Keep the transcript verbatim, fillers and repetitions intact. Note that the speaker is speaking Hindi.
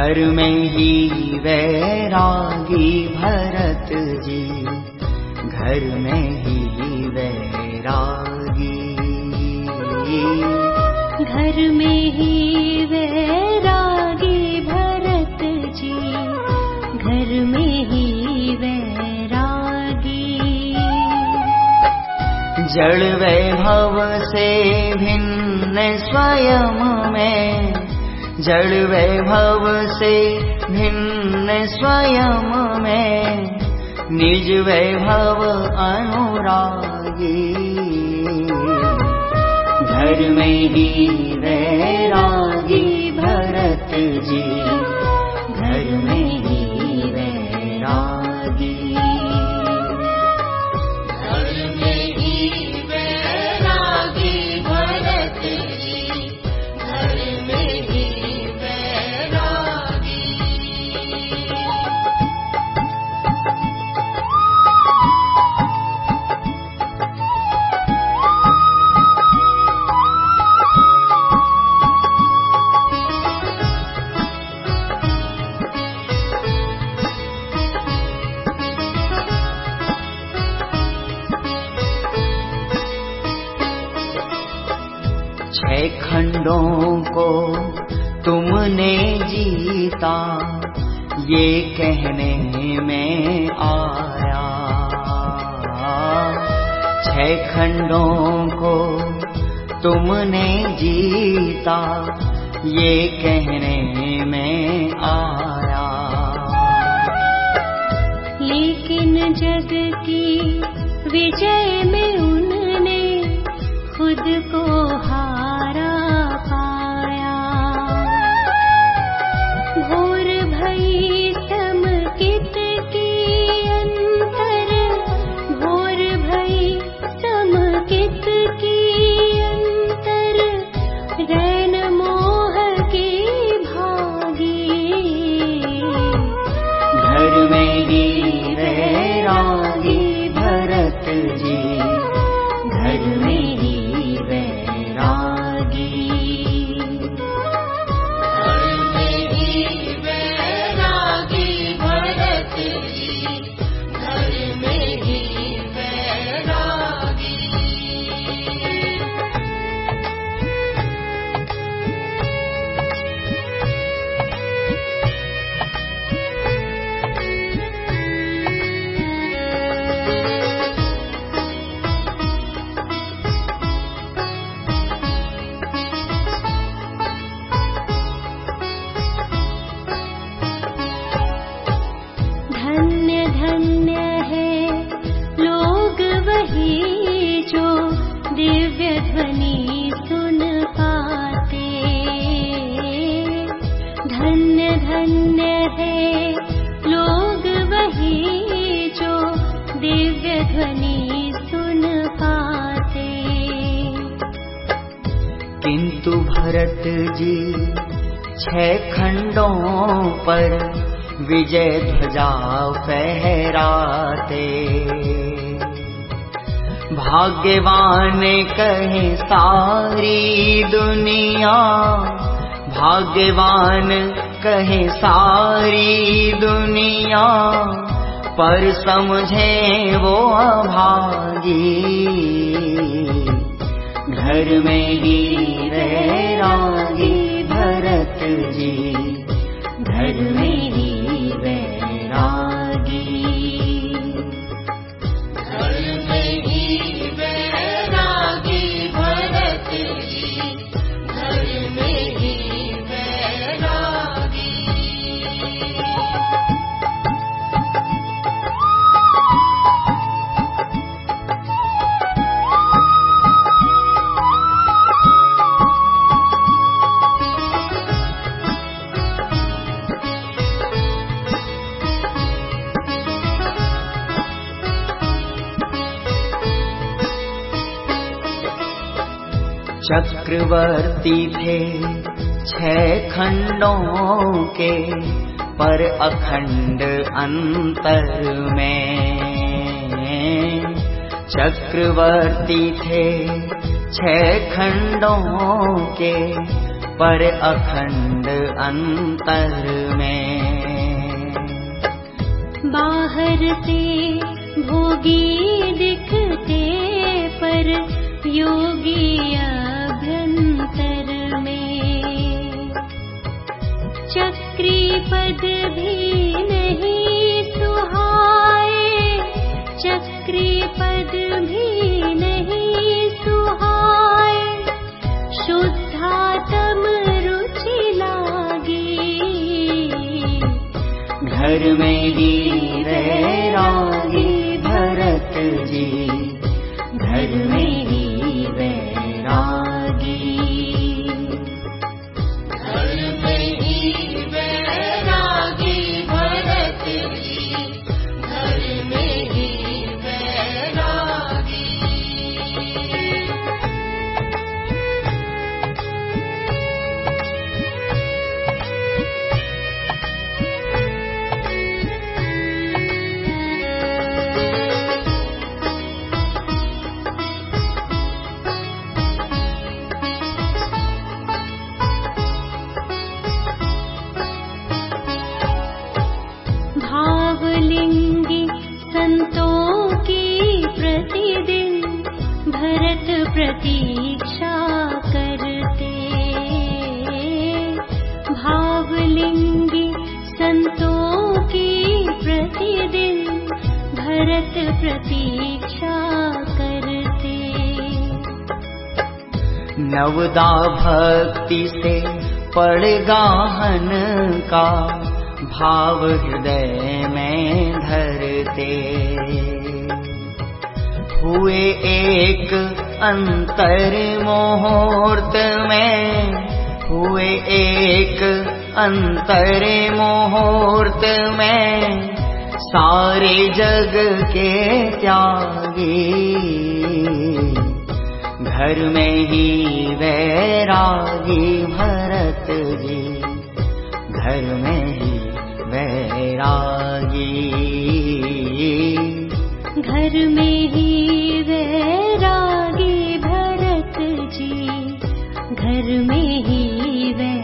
घर में ही वैरागी भरत जी, घर में ही वैरागी, घर में ही वैरागी भरत जी, घर में ही वैरागी। जड़ वैभव से भिन्न स्वयं में, जड़ वैभव से भिन्न स्वयं में, निज वैभव अनुरागी। घर में ही वैरागी भरत जी, घर में ही वैरागी, घर में ही वैरागी भरत जी, घर में ही वैरागी। छह खंडों को तुमने जीता, ये कहने में आया। छह खंडों को तुमने जीता, ये कहने में आया। लेकिन जग की विजय में उनने खुद को हारा पाया। घोर भई समकित की अंतर, घोर भई समकित की अंतर, रैन मोह की भागी। घर में ही वैरागी भरत जी, घर में ही वैरागी, घर में ही वैरागी भरत जी, घर में ही वैरागी। धन्य धन्य है लोग वही जो दिव्य ध्वनि सुन पाते। धन्य धन्य है लोग वही जो दिव्य ध्वनि सुन पाते। किंतु भरत जी छह खंडों पर विजय ध्वजा फहराते। भाग्यवान कहे सारी दुनिया, भाग्यवान कहे सारी दुनिया, पर समझे वो अभागी। घर में ही वैरागी भरत जी, घर में ही वैरागी, घर में ही वैरागी भरत जी, घर में ही वैरागी। चक्रवर्ती थे छह खंडों के, पर अखंड अंतर में। चक्रवर्ती थे छह खंडों के, पर अखंड अंतर में। बाहर से भोगी दिखते पर योगी अभ्यंतर में। चक्री पद भी नहीं सुहाए, चक्री पद भी नहीं सुहाए। शुद्धात्म रुचि लागी, घर में ही वैरागी भरत जी, घर में ही वैरागी। घर में ही वैरागी भरत जी, घर में ही वैरागी। भावलिंगी संतों की प्रतिदिन भरत प्रतीक्षा करते। भावलिंगी संतों की प्रतिदिन भरत प्रतीक्षा करते। नवदा भक्ति से पड़ गाहन का भाव हृदय में धरते। हुए एक अंतर मुहूर्त में, हुए एक अंतर मुहूर्त में, सारे जग के त्यागी। घर में ही वैरागी भरत जी, घर में ही वैरागी। घर में ही वैरागी भरत जी, घर में ही वैरागी।